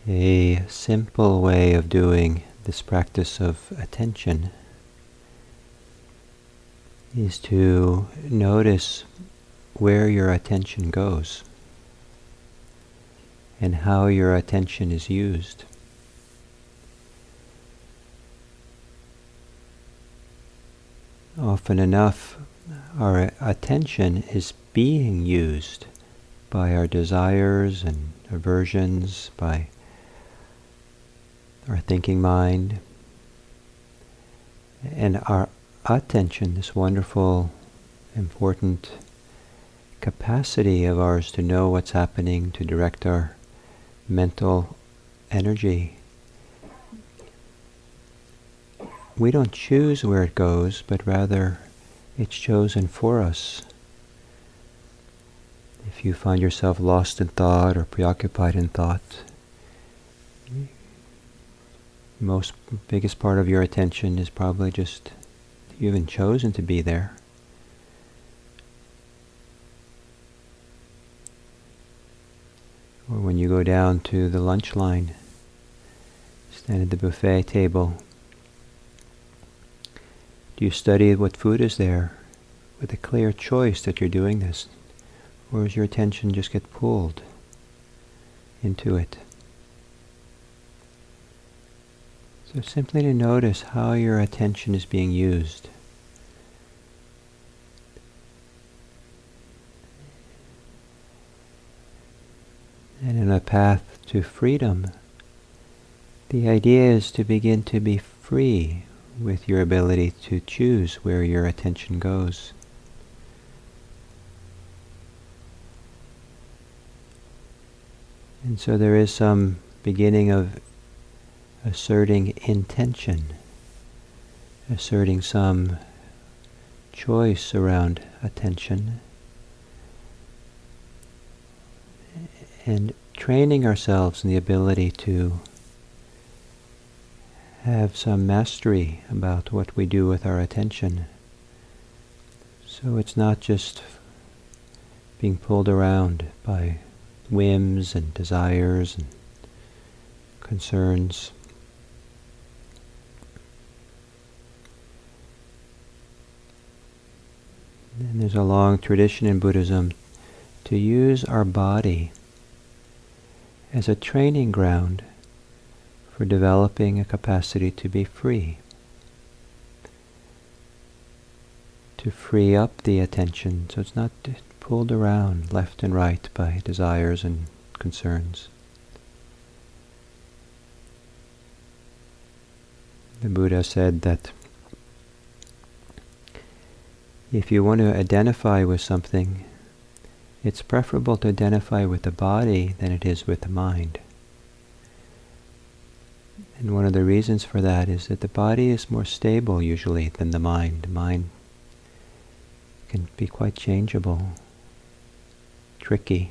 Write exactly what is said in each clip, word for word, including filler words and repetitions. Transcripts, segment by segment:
A simple way of doing this practice of attention is to notice where your attention goes and how your attention is used. Often enough, our attention is being used by our desires and aversions, by our thinking mind, and our attention, this wonderful, important capacity of ours to know what's happening, to direct our mental energy. We don't choose where it goes, but rather it's chosen for us. If you find yourself lost in thought or preoccupied in thought, most biggest part of your attention is probably just you haven't chosen to be there. Or when you go down to the lunch line, stand at the buffet table, do you study what food is there with a clear choice that you're doing this? Or does your attention just get pulled into it? So simply to notice how your attention is being used. And in a path to freedom, the idea is to begin to be free with your ability to choose where your attention goes. And so there is some beginning of asserting intention, asserting some choice around attention, and training ourselves in the ability to have some mastery about what we do with our attention. So it's not just being pulled around by whims and desires and concerns. And there's a long tradition in Buddhism to use our body as a training ground for developing a capacity to be free, to free up the attention so it's not pulled around left and right by desires and concerns. The Buddha said that if you want to identify with something, it's preferable to identify with the body than it is with the mind. And one of the reasons for that is that the body is more stable usually than the mind. The mind can be quite changeable, tricky.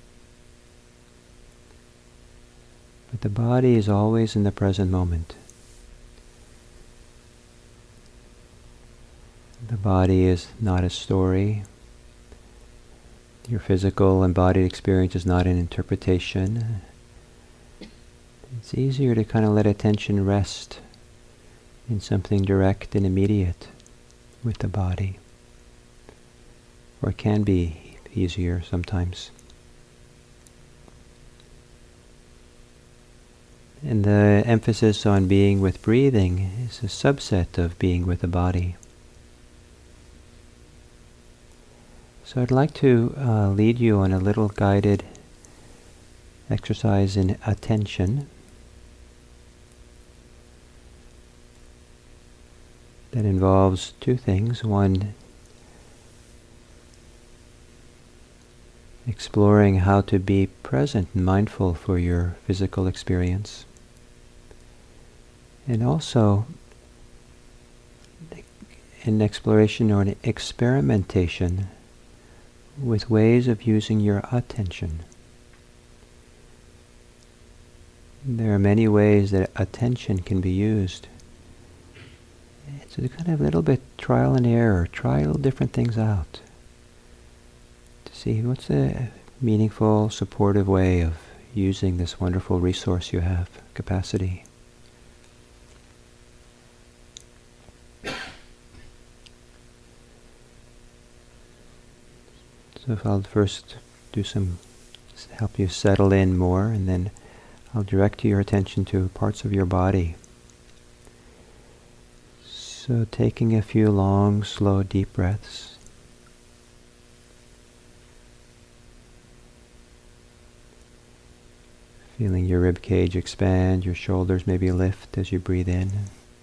But the body is always in the present moment. The body is not a story. Your physical embodied experience is not an interpretation. It's easier to kind of let attention rest in something direct and immediate with the body. Or it can be easier sometimes. And the emphasis on being with breathing is a subset of being with the body. So I'd like to uh, lead you on a little guided exercise in attention that involves two things. One, exploring how to be present and mindful for your physical experience. And also an exploration or an experimentation with ways of using your attention. There are many ways that attention can be used. It's a kind of little bit trial and error, try little different things out to see what's a meaningful, supportive way of using this wonderful resource you have, capacity. So if I'll first do some, help you settle in more, and then I'll direct your attention to parts of your body. So taking a few long, slow, deep breaths. Feeling your rib cage expand, your shoulders maybe lift as you breathe in.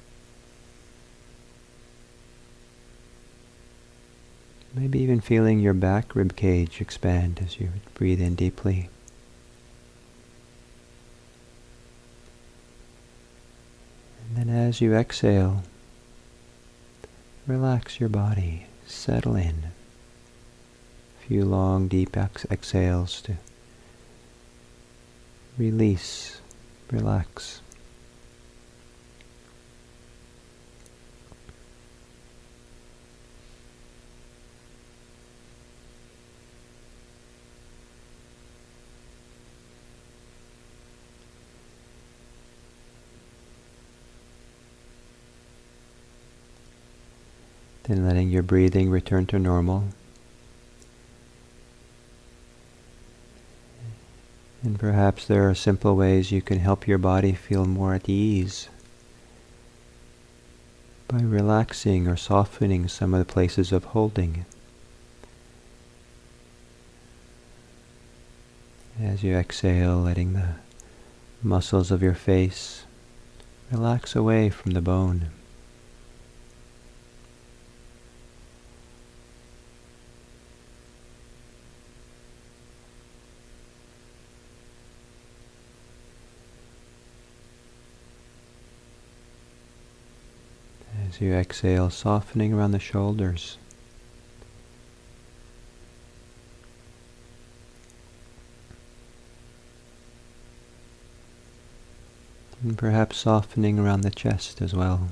Maybe even feeling your back rib cage expand as you breathe in deeply. And then as you exhale, relax your body, settle in. A few long, deep ex- exhales to release, relax. Then letting your breathing return to normal. And perhaps there are simple ways you can help your body feel more at ease by relaxing or softening some of the places of holding. As you exhale, letting the muscles of your face relax away from the bone. As you exhale, softening around the shoulders. And perhaps softening around the chest as well.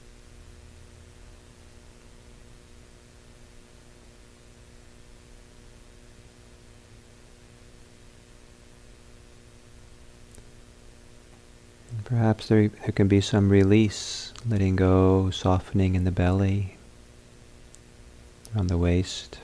And perhaps there, there can be some release, letting go, softening in the belly, around the waist.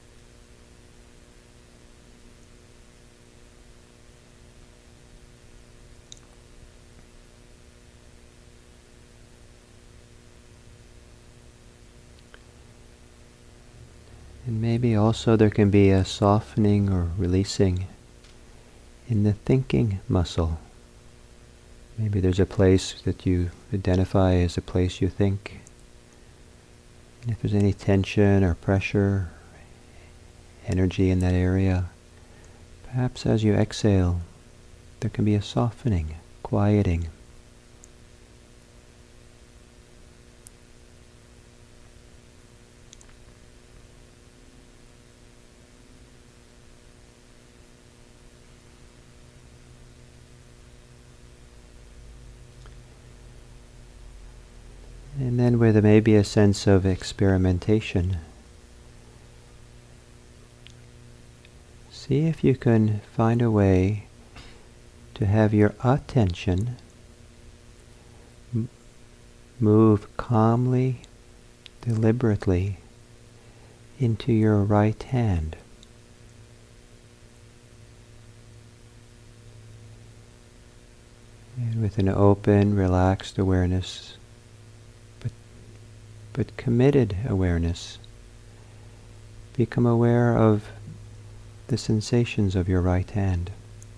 And maybe also there can be a softening or releasing in the thinking muscle. Maybe there's a place that you identify as a place you think. And if there's any tension or pressure, energy in that area, perhaps as you exhale, there can be a softening, quieting. And then with maybe a sense of experimentation, see if you can find a way to have your attention m- move calmly, deliberately into your right hand. And with an open, relaxed awareness, but committed awareness, become aware of the sensations of your right hand.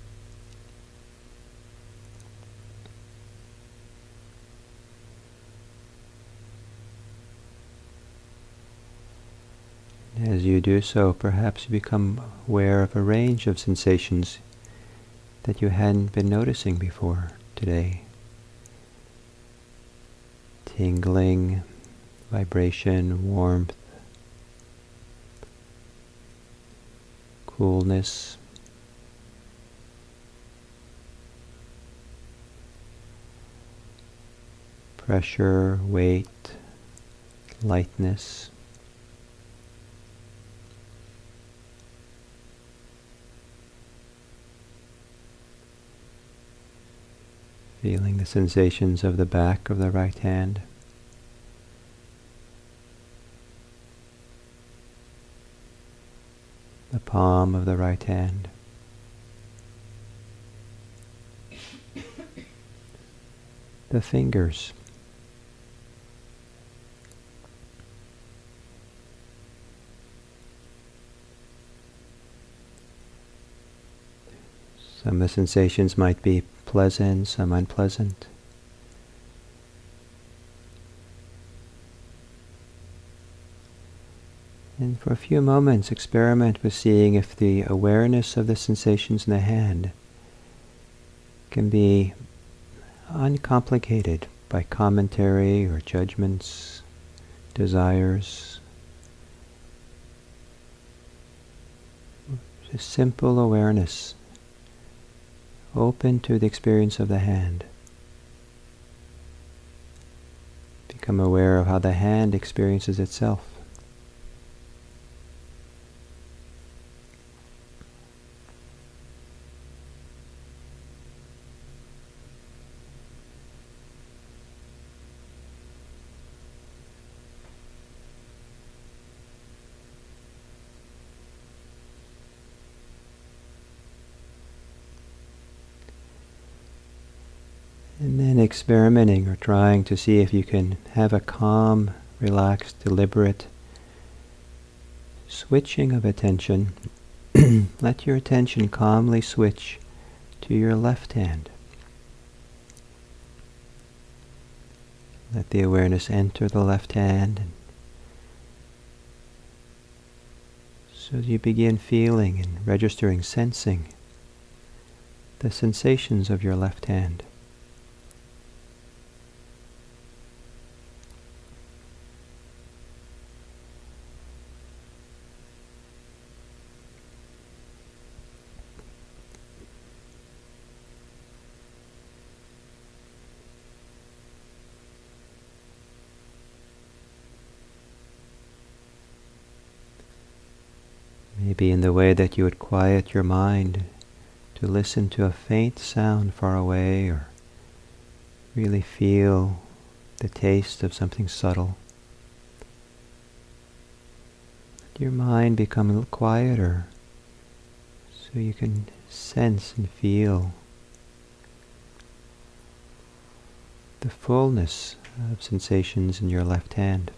As you do so, perhaps you become aware of a range of sensations that you hadn't been noticing before today. Tingling, vibration, warmth, coolness, pressure, weight, lightness. Feeling the sensations of the back of the right hand. The palm of the right hand. The fingers. Some of the sensations might be pleasant, some unpleasant. And for a few moments, experiment with seeing if the awareness of the sensations in the hand can be uncomplicated by commentary or judgments, desires. Just simple awareness, open to the experience of the hand. Become aware of how the hand experiences itself. And then experimenting or trying to see if you can have a calm, relaxed, deliberate switching of attention. Let your attention calmly switch to your left hand. Let the awareness enter the left hand. And so you begin feeling and registering, sensing the sensations of your left hand. Maybe in the way that you would quiet your mind to listen to a faint sound far away, or really feel the taste of something subtle. Let your mind become a little quieter so you can sense and feel the fullness of sensations in your left hand.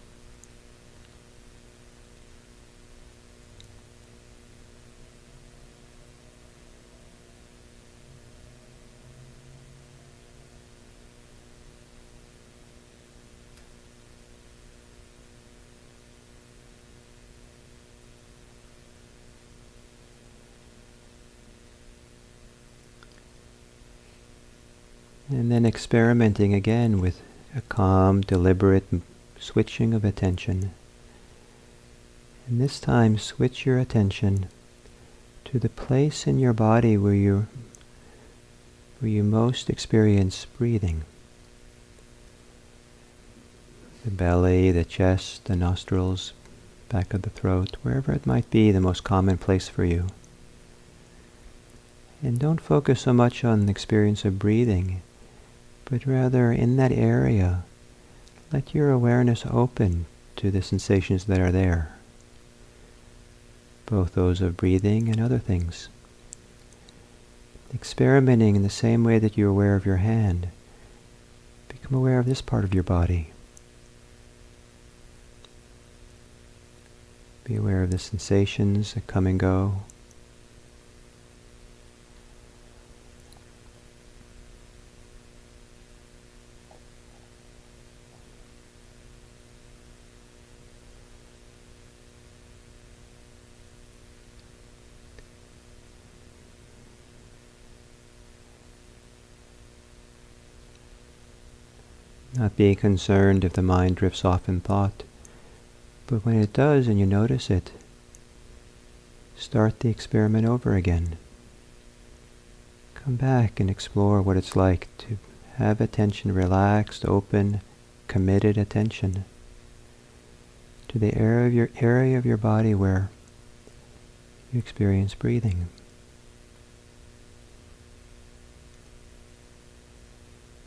And then experimenting again with a calm, deliberate switching of attention. And this time switch your attention to the place in your body where you where you most experience breathing. The belly, the chest, the nostrils, back of the throat, wherever it might be, the most common place for you. And don't focus so much on the experience of breathing, but rather in that area, let your awareness open to the sensations that are there, both those of breathing and other things. Experimenting in the same way that you're aware of your hand, become aware of this part of your body. Be aware of the sensations that come and go. Not being concerned if the mind drifts off in thought, but when it does and you notice it, start the experiment over again. Come back and explore what it's like to have attention relaxed, open, committed attention to the area of your area of your body where you experience breathing.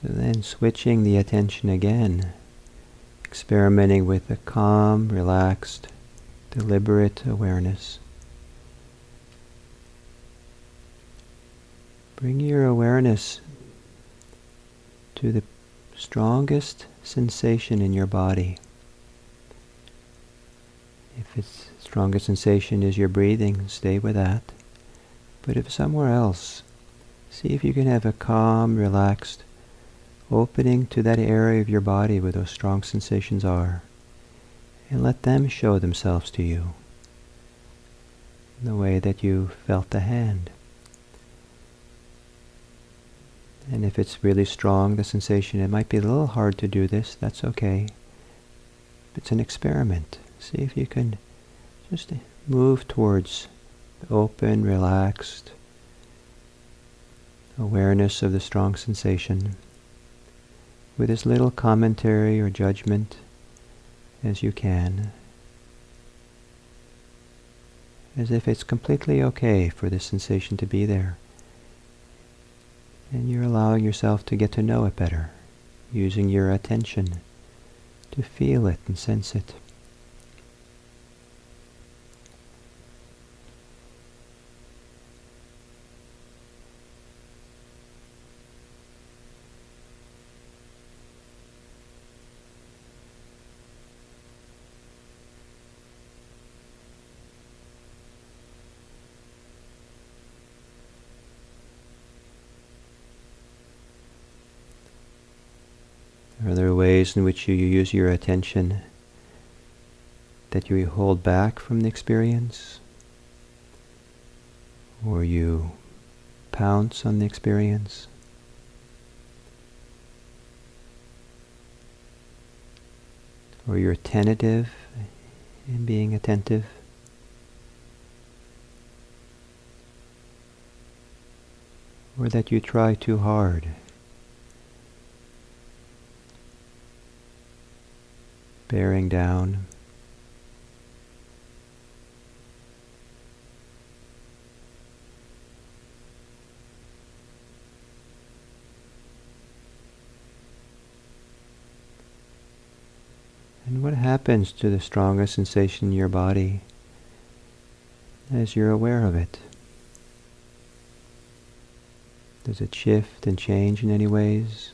So then switching the attention again, experimenting with a calm, relaxed, deliberate awareness. Bring your awareness to the strongest sensation in your body. If its strongest sensation is your breathing, stay with that. But if somewhere else, see if you can have a calm, relaxed opening to that area of your body where those strong sensations are, and let them show themselves to you in the way that you felt the hand. And if it's really strong, the sensation, it might be a little hard to do this, that's okay. It's an experiment. See if you can just move towards open, relaxed awareness of the strong sensation with as little commentary or judgment as you can, as if it's completely okay for this sensation to be there. And you're allowing yourself to get to know it better, using your attention to feel it and sense it. Are there ways in which you use your attention that you hold back from the experience? Or you pounce on the experience? Or you're tentative in being attentive? Or that you try too hard? Bearing down. And what happens to the strongest sensation in your body as you're aware of it? Does it shift and change in any ways?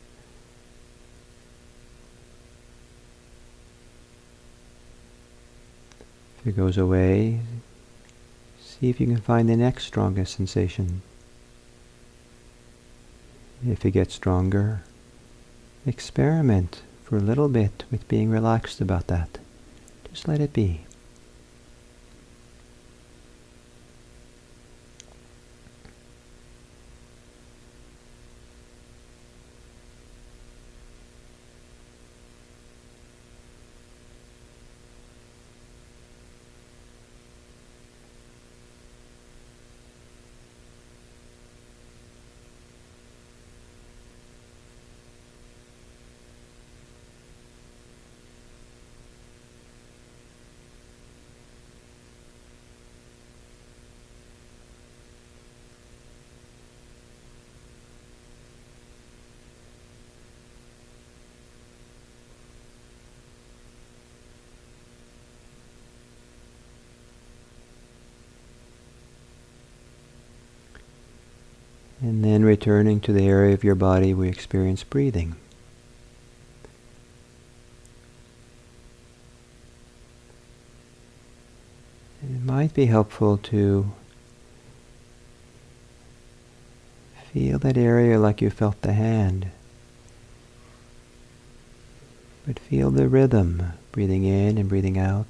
If it goes away, see if you can find the next strongest sensation. If it gets stronger, experiment for a little bit with being relaxed about that. Just let it be. And then returning to the area of your body where you experience breathing. And it might be helpful to feel that area like you felt the hand, but feel the rhythm, breathing in and breathing out.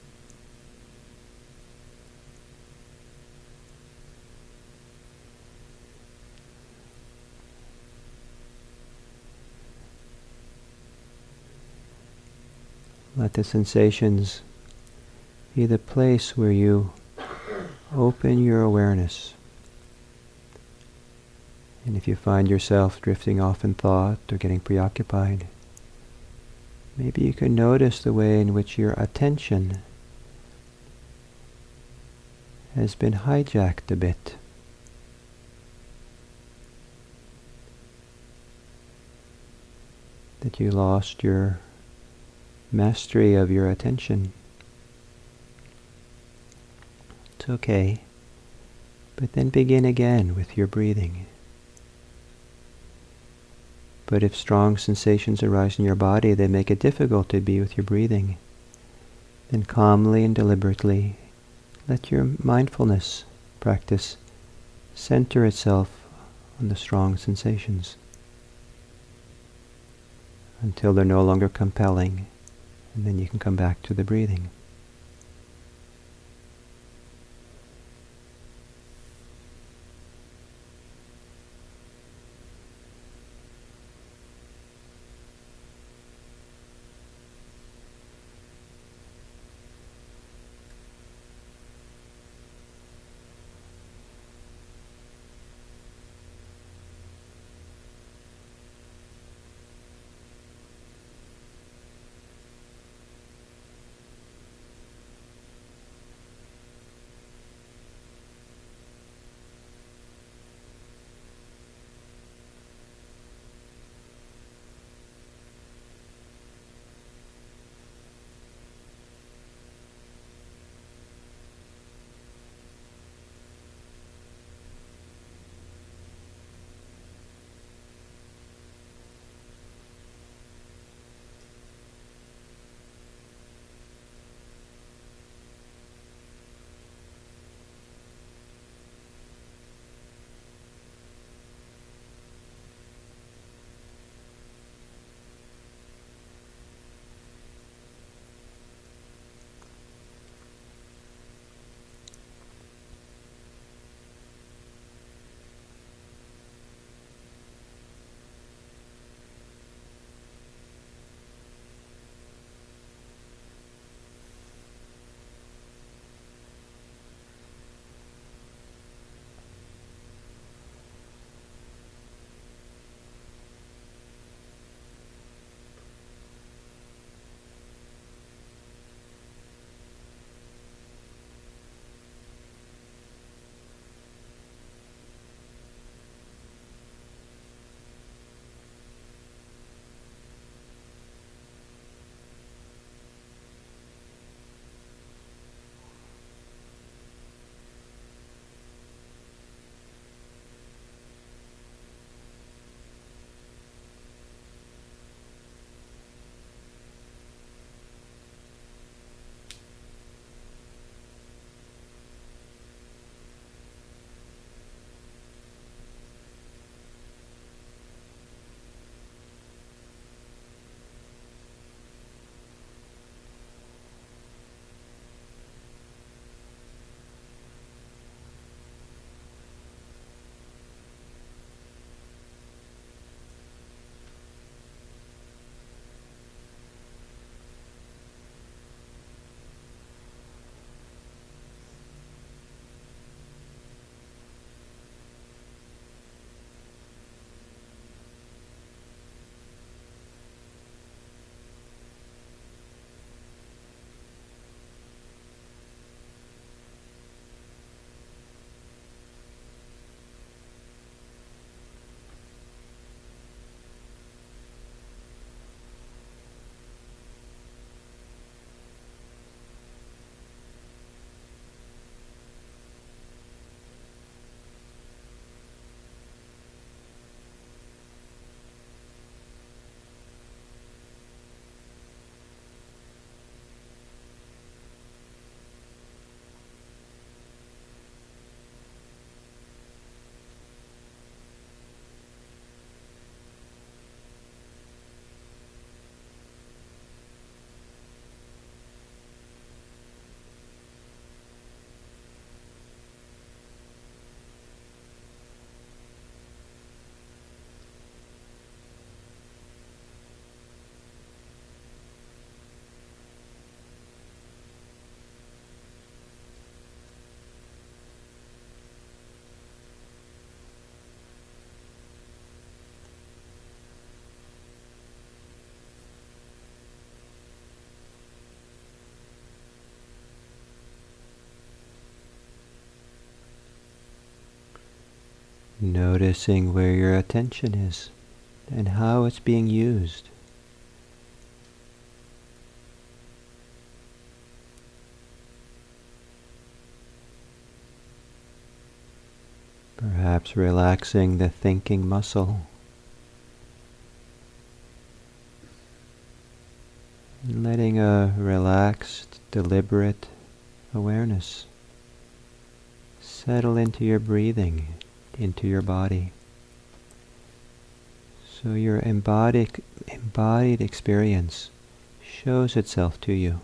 Let the sensations be the place where you open your awareness. And if you find yourself drifting off in thought or getting preoccupied, maybe you can notice the way in which your attention has been hijacked a bit. that you lost your mastery of your attention. It's okay, but then begin again with your breathing. But if strong sensations arise in your body that make it difficult to be with your breathing, then calmly and deliberately let your mindfulness practice center itself on the strong sensations until they're no longer compelling, and then you can come back to the breathing. Noticing where your attention is and how it's being used Perhaps relaxing the thinking muscle. And letting a relaxed, deliberate awareness settle into your breathing, into your body. So your embodied, embodied experience shows itself to you.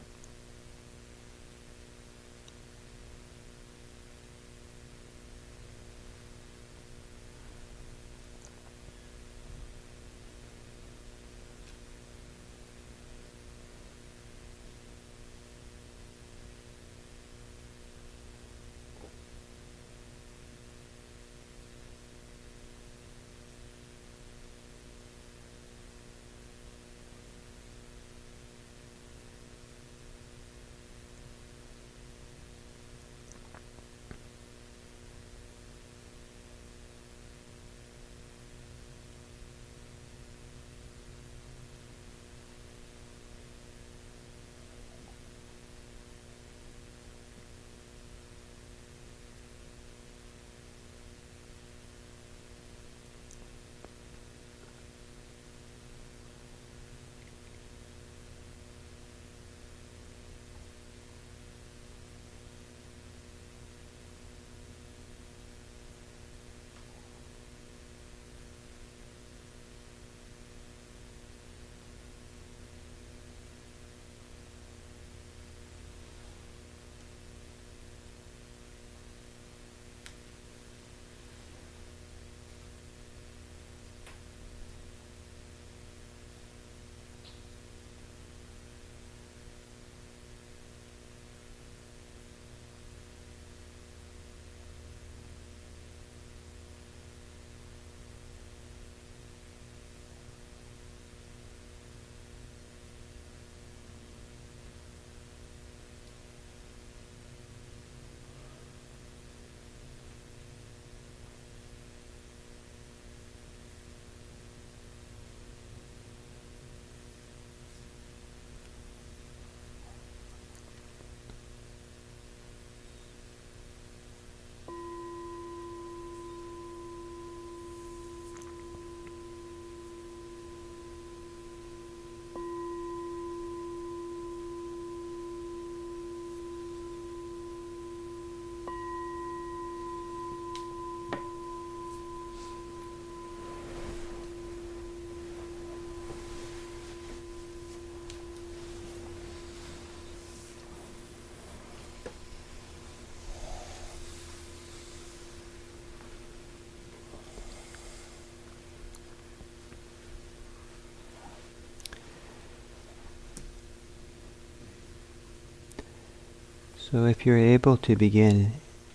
So if you're able to begin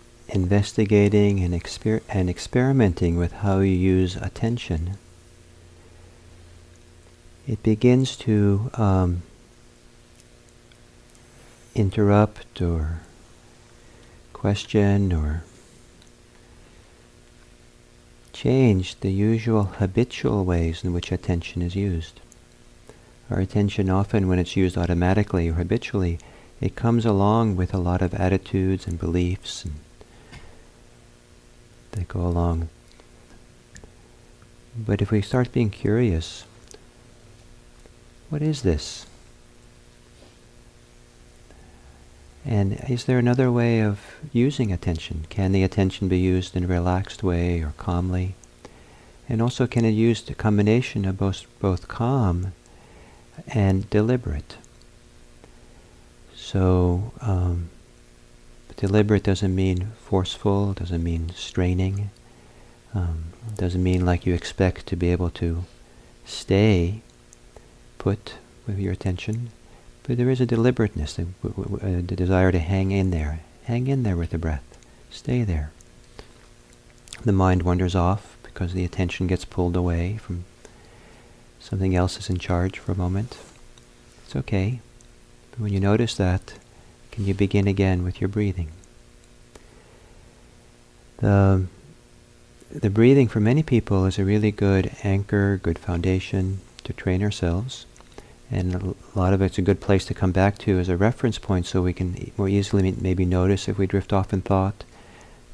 investigating and, exper- and experimenting with how you use attention, it begins to um, interrupt or question or change the usual habitual ways in which attention is used. Our attention often, when it's used automatically or habitually, it comes along with a lot of attitudes and beliefs and that go along. But if we start being curious, what is this? And is there another way of using attention? Can the attention be used in a relaxed way or calmly? And also, can it use a combination of both, both calm and deliberate? So, um, deliberate doesn't mean forceful, doesn't mean straining, um, doesn't mean like you expect to be able to stay put with your attention. But there is a deliberateness, a, a, a desire to hang in there. Hang in there with the breath. Stay there. The mind wanders off because the attention gets pulled away from something else is in charge for a moment. It's okay. But when you notice that, can you begin again with your breathing? The, the breathing for many people is a really good anchor, good foundation to train ourselves. And a lot of it's a good place to come back to as a reference point so we can more easily maybe notice if we drift off in thought.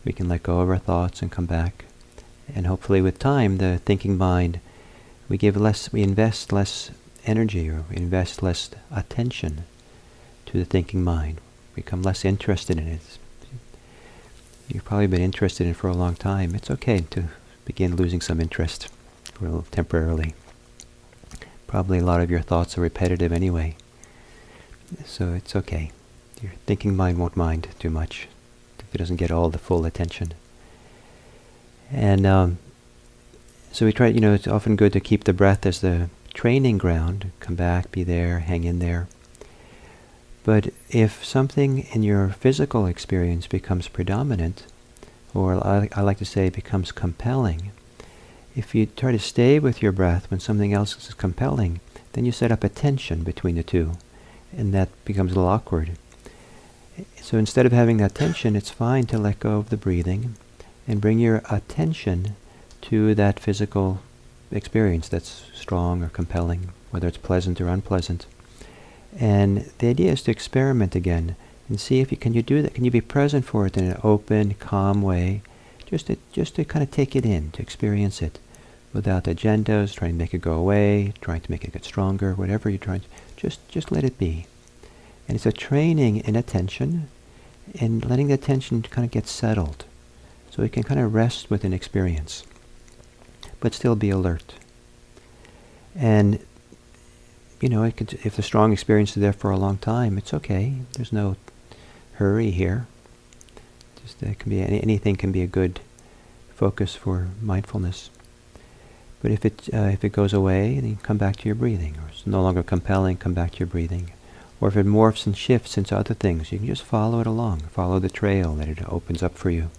We can let go of our thoughts and come back. And hopefully with time, the thinking mind, we give less, we invest less energy, or we invest less attention to the thinking mind. We become less interested in it. You've probably been interested in it for a long time. It's okay to begin losing some interest well, temporarily. Probably a lot of your thoughts are repetitive anyway. So it's okay. Your thinking mind won't mind too much if it doesn't get all the full attention. And um, so we try, you know, it's often good to keep the breath as the training ground. Come back, be there, hang in there. But if something in your physical experience becomes predominant, or I, I like to say becomes compelling, if you try to stay with your breath when something else is compelling, then you set up a tension between the two, and that becomes a little awkward. So instead of having that tension, it's fine to let go of the breathing and bring your attention to that physical experience that's strong or compelling, whether it's pleasant or unpleasant. And the idea is to experiment again and see if you can you do that. Can you be present for it in an open, calm way, just to just to kind of take it in, to experience it, without agendas, trying to make it go away, trying to make it get stronger, whatever you're trying to, just just let it be. And it's a training in attention, and letting the attention kind of get settled, so it can kind of rest with an experience, but still be alert. And you know, it could, if the strong experience is there for a long time, it's okay. There's no hurry here. Just uh, can be any, anything can be a good focus for mindfulness. But if it uh, if it goes away, then you come back to your breathing. Or it's no longer compelling, come back to your breathing. Or if it morphs and shifts into other things, you can just follow it along. Follow the trail that it opens up for you.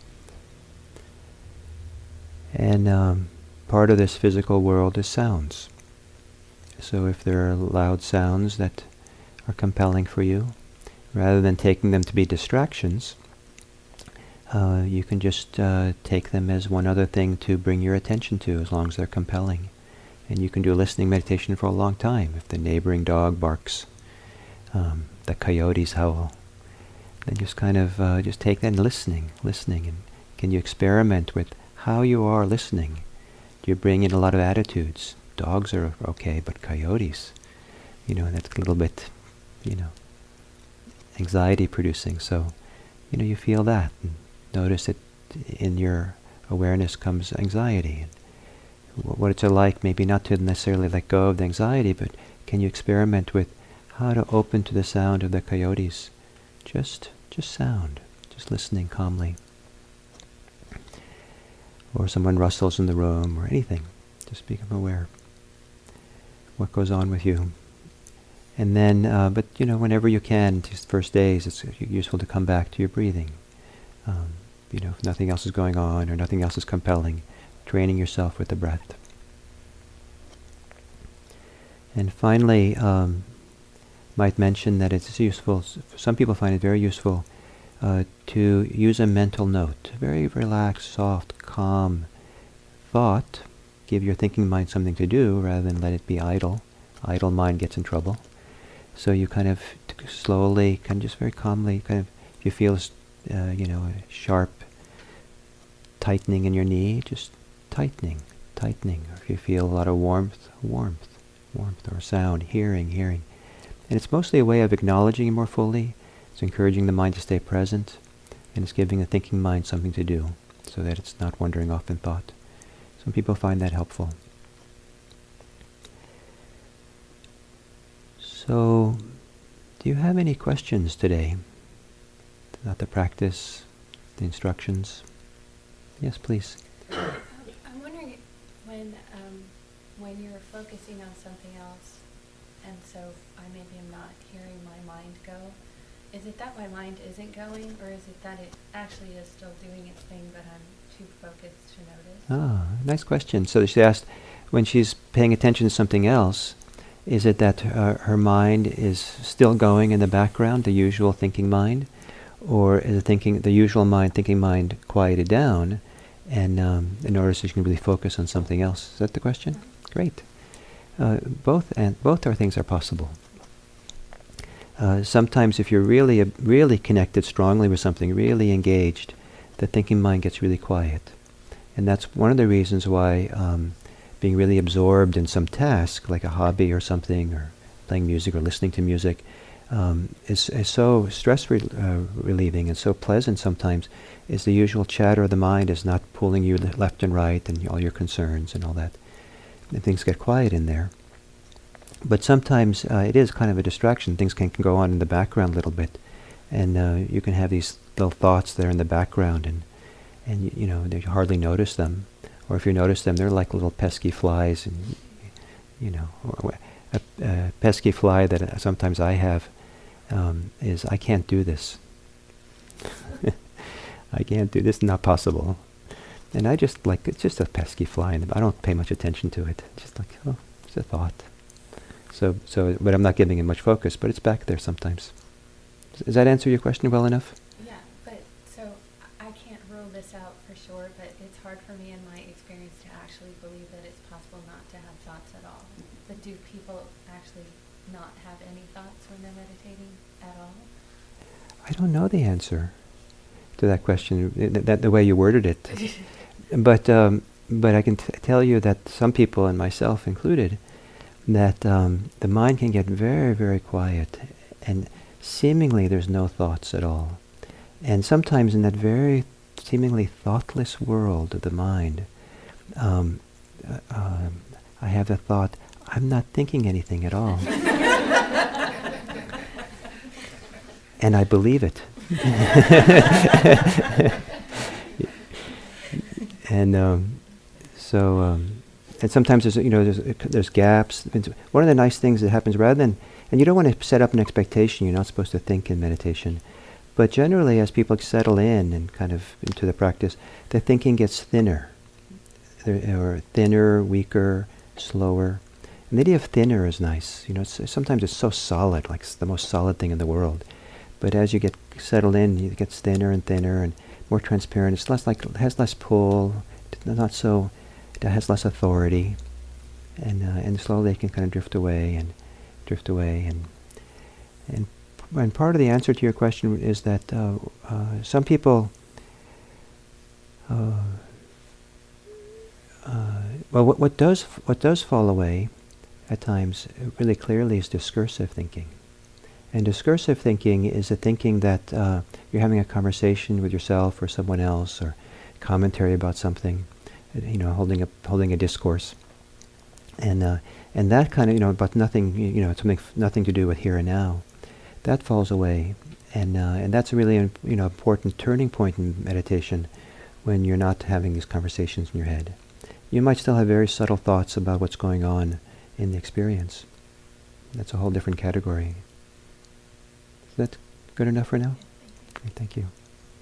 And um, part of this physical world is sounds. So if there are loud sounds that are compelling for you, rather than taking them to be distractions, uh, you can just uh, take them as one other thing to bring your attention to, as long as they're compelling. And you can do listening meditation for a long time. If the neighboring dog barks, um, the coyotes howl, then just kind of uh, just take that and listening, listening. And can you experiment with how you are listening? Do you bring in a lot of attitudes? Dogs are okay, but coyotes, you know, that's a little bit, you know, anxiety producing. So, you know, you feel that. And notice that in your awareness comes anxiety. And what it's like, maybe not to necessarily let go of the anxiety, but can you experiment with how to open to the sound of the coyotes? Just, just sound, just listening calmly. Or someone rustles in the room, or anything. Just become aware what goes on with you. And then, uh, but you know, whenever you can, these first days, it's useful to come back to your breathing. Um, you know, if nothing else is going on or nothing else is compelling, training yourself with the breath. And finally, um, might mention that it's useful, some people find it very useful uh, to use a mental note, a very relaxed, soft, calm thought. Give your thinking mind something to do rather than let it be idle. Idle mind gets in trouble. So you kind of t- slowly, kind of just very calmly, kind of, if you feel, uh, you know, a sharp tightening in your knee, just tightening, tightening. Or if you feel a lot of warmth, warmth, warmth, or sound, hearing, hearing. And it's mostly a way of acknowledging it more fully. It's encouraging the mind to stay present, and it's giving the thinking mind something to do, so that it's not wandering off in thought. Some people find that helpful. So, do you have any questions today about the practice, the instructions? Yes, please. I'm wondering when um, when you're focusing on something else, and so I maybe am not hearing my mind go, is it that my mind isn't going, or is it that it actually is still doing its thing, but I'm too focused to notice? Ah, nice question. So she asked, when she's paying attention to something else, is it that uh, her mind is still going in the background, the usual thinking mind, or is the thinking, the usual mind, thinking mind, quieted down, and um, in order so she can really focus on something else? Is that the question? Mm-hmm. Great. Uh, both and both are things are possible. Uh, sometimes, if you're really uh, really connected strongly with something, really engaged, the thinking mind gets really quiet. And that's one of the reasons why um, being really absorbed in some task, like a hobby or something, or playing music or listening to music, um, is, is so stress re- uh, relieving and so pleasant sometimes, is the usual chatter of the mind is not pulling you left and right and all your concerns and all that. And things get quiet in there. But sometimes uh, it is kind of a distraction. Things can, can go on in the background a little bit. And uh, you can have these little thoughts there in the background, and, and you, you know, you hardly notice them. Or if you notice them, they're like little pesky flies. And, you know, a, a pesky fly that uh, sometimes I have um, is, I can't do this. I can't do this, not possible. And I just like, it's just a pesky fly, and I don't pay much attention to it. Just like, oh, it's a thought. So, so, but I'm not giving it much focus, but it's back there sometimes. Does that answer your question well enough? Yeah, but so I can't rule this out for sure, but it's hard for me in my experience to actually believe that it's possible not to have thoughts at all. But do people actually not have any thoughts when they're meditating at all? I don't know the answer to that question, that, that the way you worded it. but um, but I can t- tell you that some people, and myself included, that um, the mind can get very, very quiet, and seemingly there's no thoughts at all. And sometimes in that very seemingly thoughtless world of the mind, um, uh, um, I have the thought, I'm not thinking anything at all. And I believe it. and um, so... Um, And sometimes there's, you know, there's, uh, there's gaps. One of the nice things that happens, rather than, and you don't want to set up an expectation, you're not supposed to think in meditation, but generally as people settle in and kind of into the practice, the thinking gets thinner, They're, or thinner, weaker, slower. And the idea of thinner is nice. You know, it's, sometimes it's so solid, like it's the most solid thing in the world. But as you get settled in, it gets thinner and thinner and more transparent. It's less like, it has less pull, not so... It has less authority, and uh, and slowly it can kind of drift away and drift away, and and and part of the answer to your question is that uh, uh, some people, uh, uh, well, what what does f- what does fall away at times really clearly is discursive thinking, and discursive thinking is a thinking that uh, you're having a conversation with yourself or someone else, or commentary about something. You know, holding a holding a discourse, and uh, and that kind of, you know, but nothing, you know, something f- nothing to do with here and now, that falls away, and uh, and that's a really, you know, important turning point in meditation, when you're not having these conversations in your head. You might still have very subtle thoughts about what's going on in the experience. That's a whole different category. Is that good enough for now? Okay, thank you.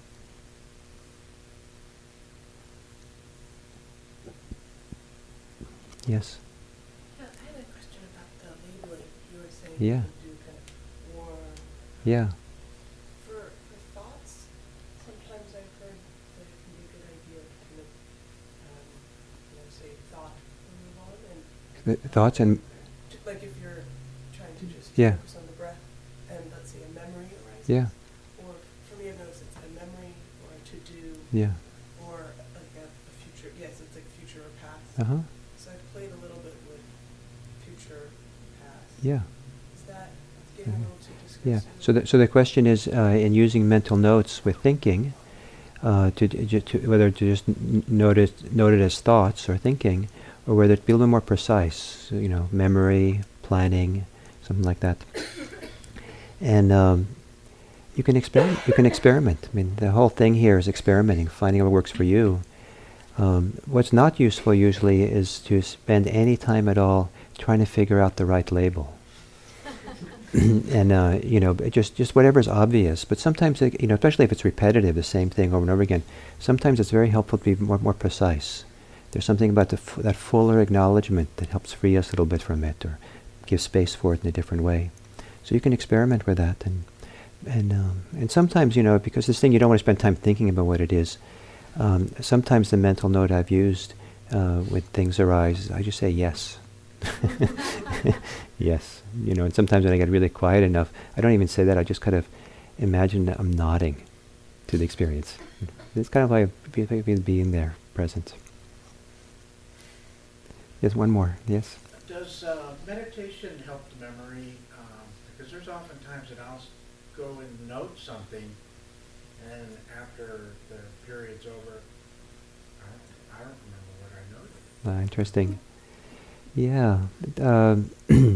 Yes. Yeah, I had a question about the labeling. You were saying Yeah. you do kind of warm. Yeah. For, for thoughts, sometimes I've heard that it can be a good idea to kind of, um, you know, say thought and move on. And The thoughts and t- like if you're trying to just Yeah. focus on the breath, and let's say a memory arises. yeah, Or for me, I've noticed it's a memory or a to-do yeah. or like a, a future. Yes, it's like future or past. Uh huh. So I've played a little bit with future, past. Yeah. Is that getting Mhm. a little too discursive? Yeah. So the so the question is, uh, in using mental notes with thinking, uh, to, to, to whether to just n- notice note it as thoughts or thinking, or whether to be a little more precise. So, you know, memory, planning, something like that. And um, you can experiment. You can experiment. I mean, the whole thing here is experimenting, finding what works for you. Um, what's not useful usually is to spend any time at all trying to figure out the right label. and uh, you know, it just just whatever's obvious. But sometimes, it, you know, especially if it's repetitive, the same thing over and over again. Sometimes it's very helpful to be more more precise. There's something about the f- that fuller acknowledgement that helps free us a little bit from it, or give space for it in a different way. So you can experiment with that, and and um, and sometimes, you know, because this thing you don't want to spend time thinking about what it is. Um, sometimes the mental note I've used uh, when things arise, I just say yes. Yes. You know, and sometimes when I get really quiet enough, I don't even say that, I just kind of imagine that I'm nodding. to the experience. It's kind of like be- be- being there, present. Yes, one more. Yes? Does uh, meditation help the memory? Um, because there's often times that I'll s- go and note something, and after the period's over, I don't, I don't remember what I noted. Uh, interesting. Yeah. Um,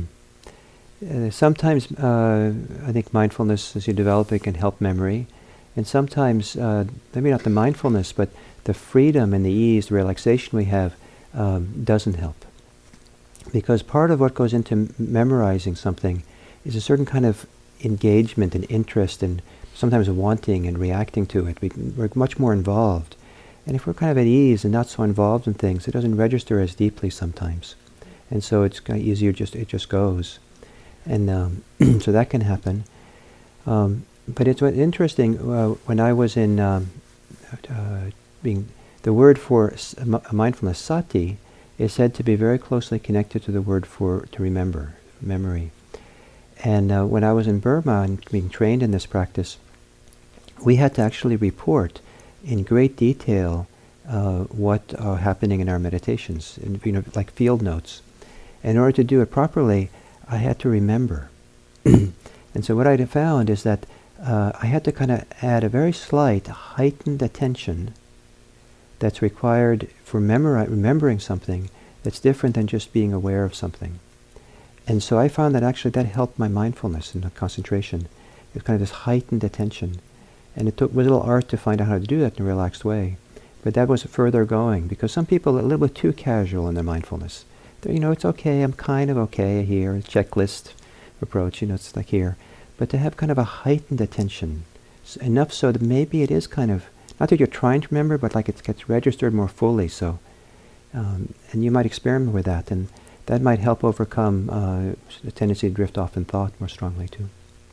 uh, sometimes uh, I think mindfulness, as you develop it, can help memory. And sometimes, uh, maybe not the mindfulness, but the freedom and the ease, the relaxation we have um, doesn't help. Because part of what goes into m- memorizing something is a certain kind of engagement and interest and sometimes wanting and reacting to it. We, we're much more involved. And if we're kind of at ease and not so involved in things, it doesn't register as deeply sometimes. And so it's kind of easier, just it just goes. And um, so that can happen. Um, but it's what- interesting, uh, when I was in um, uh, being, the word for s- m- mindfulness, sati, is said to be very closely connected to the word for to remember, memory. And uh, when I was in Burma and being trained in this practice, we had to actually report in great detail uh, what are happening in our meditations, in, you know, like field notes. In order to do it properly, I had to remember. And so what I found is that uh, I had to kind of add a very slight heightened attention that's required for memori- remembering something that's different than just being aware of something. And so I found that actually that helped my mindfulness and the concentration. It was kind of this heightened attention. And it took was a little art to find out how to do that in a relaxed way. But that was further going, because some people are a little bit too casual in their mindfulness. They're, you know, it's okay, I'm kind of okay here, checklist approach, you know, it's like here. But to have kind of a heightened attention, s- enough so that maybe it is kind of, not that you're trying to remember, but like it gets registered more fully. So, um, and you might experiment with that, and that might help overcome uh, the tendency to drift off in thought more strongly too.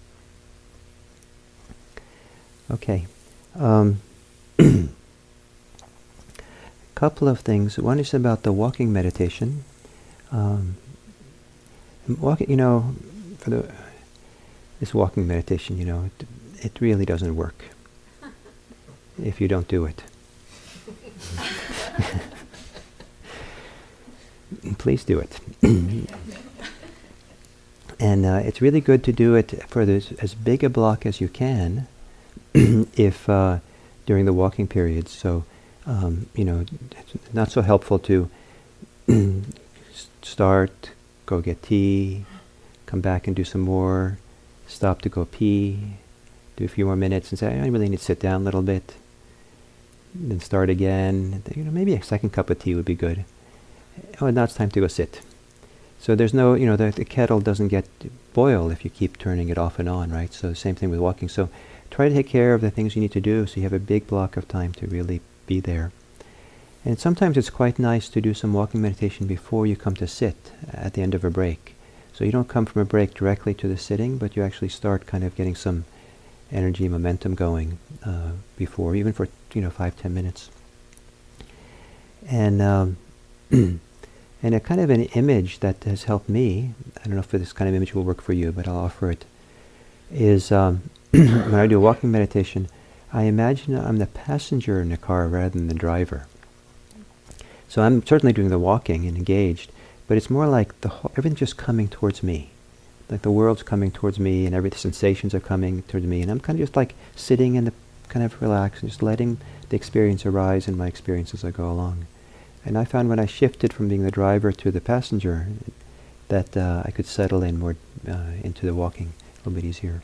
Okay. Um, couple of things. One is about the walking meditation. Um, walking, you know, for the this walking meditation, you know, it, it really doesn't work if you don't do it. Please do it. And uh, it's really good to do it for this, as big a block as you can if uh, during the walking periods. So, um, you know, it's not so helpful to start, go get tea, come back and do some more, stop to go pee, do a few more minutes and say, I really need to sit down a little bit, then start again. You know, maybe a second cup of tea would be good. Oh, now it's time to go sit. So there's no, you know, the, the kettle doesn't get boil if you keep turning it off and on, right? So same thing with walking. So try to take care of the things you need to do so you have a big block of time to really be there. And sometimes it's quite nice to do some walking meditation before you come to sit at the end of a break. So you don't come from a break directly to the sitting, but you actually start kind of getting some energy, momentum going uh, before, even for, you know, five, ten minutes. And um, and a kind of an image that has helped me, I don't know if this kind of image will work for you, but I'll offer it, is um, when I do a walking meditation, I imagine I'm the passenger in the car rather than the driver. So I'm certainly doing the walking and engaged, but it's more like the whole, everything's just coming towards me. Like the world's coming towards me and every the sensations are coming towards me, and I'm kind of just like sitting in the kind of relaxed and just letting the experience arise in my experience as I go along. And I found when I shifted from being the driver to the passenger that uh, I could settle in more uh, into the walking a little bit easier.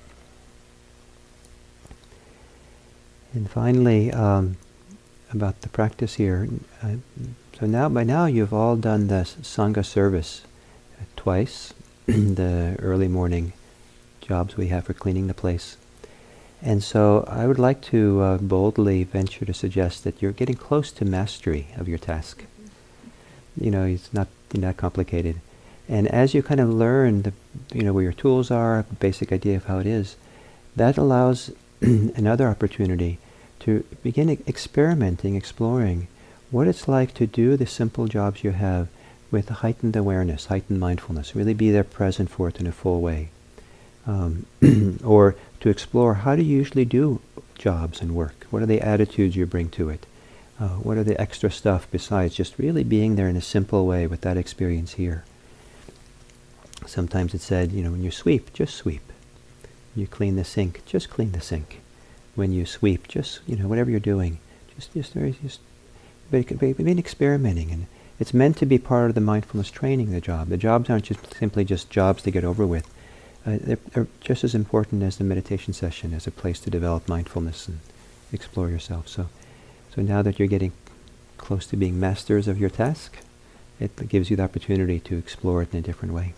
And finally, um, about the practice here. Uh, so now, by now, you've all done the Sangha service uh, twice, the early morning jobs we have for cleaning the place. And so I would like to uh, boldly venture to suggest that you're getting close to mastery of your task. You know, it's not that complicated. And as you kind of learn, the, you know, where your tools are, a basic idea of how it is, that allows another opportunity to begin e- experimenting, exploring what it's like to do the simple jobs you have with heightened awareness, heightened mindfulness, really be there present for it in a full way. Um, or to explore how do you usually do jobs and work? What are the attitudes you bring to it? Uh, what are the extra stuff besides just really being there in a simple way with that experience here? Sometimes it said, you know, when you sweep, just sweep. When you clean the sink, just clean the sink. When you sweep, just, you know, whatever you're doing, just, just, very, just, but it could be, be experimenting, and it's meant to be part of the mindfulness training, the job. The jobs aren't just simply just jobs to get over with. Uh, they're, they're just as important as the meditation session as a place to develop mindfulness and explore yourself. So, so now that you're getting close to being masters of your task, it gives you the opportunity to explore it in a different way.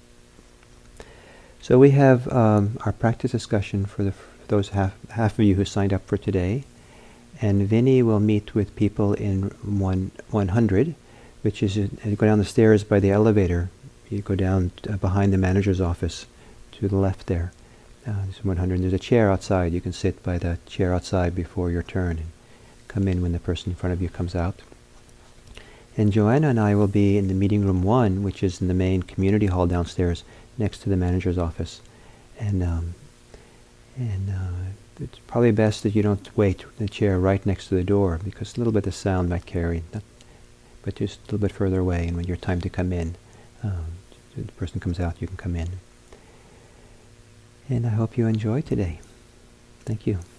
So we have um, our practice discussion for the f- those half half of you who signed up for today, and Vinny will meet with people in one one hundred, which is uh, you go down the stairs by the elevator. You go down uh, behind the manager's office to the left there. Uh, there's one hundred. There's a chair outside. You can sit by the chair outside before your turn and come in when the person in front of you comes out. And Joanna and I will be in the meeting room one, which is in the main community hall downstairs, next to the manager's office. And um, and uh, it's probably best that you don't wait in the chair right next to the door, because a little bit of sound might carry, not, but just a little bit further away, and when your time to come in, um, the person comes out, you can come in. And I hope you enjoy today. Thank you.